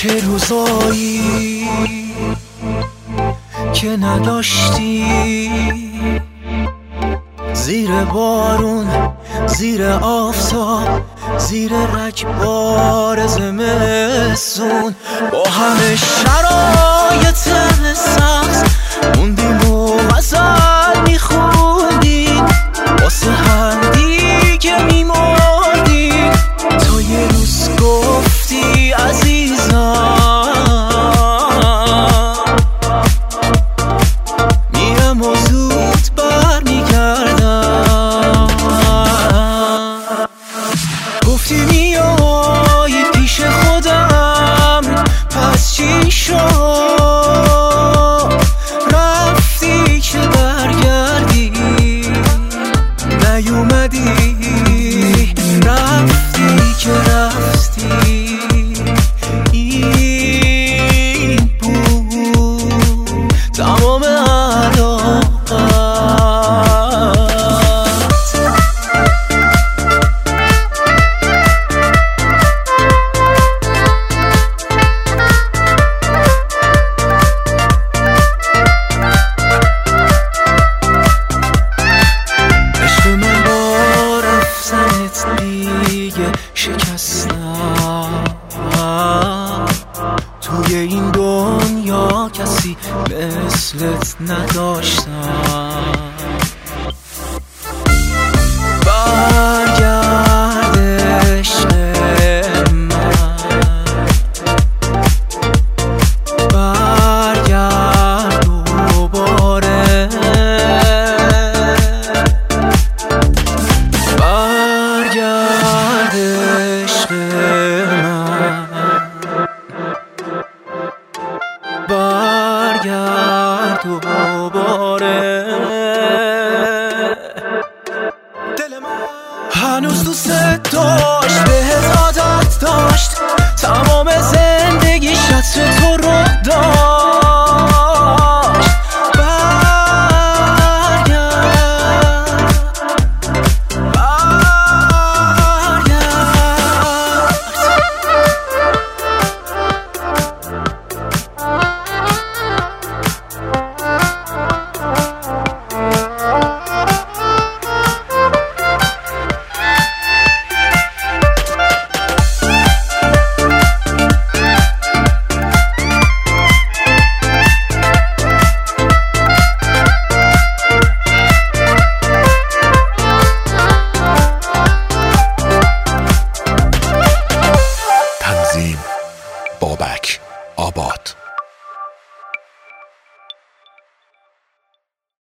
چه روزایی که نداشتی، زیر بارون، زیر آفتاب، زیر رگبار زمستون، با همه شرایط سخت موندیم و غزل میخوندیم، واسه هم دیگه میمردیم، تا یه روز گفتی عزیزم میرم و زود برمیگردم. گفتی میای پیش خودم، پس چی شد؟ رفتی که برگردی، نیومدی، رفتی که رفتی. این بود تمام علاقت. عشق من با رفتنت دیگه شکستم، توی این دنیا کسی مثلت نداشتم. برگرد عشق من، برگرد دوباره، برگرد عشق من، برگرد دوباره. دل من هنوز دوست داشت، بهت عادت داشت، تمام زندگی شطر تو رو داشت. برگرد، تنظیم بابک آباد.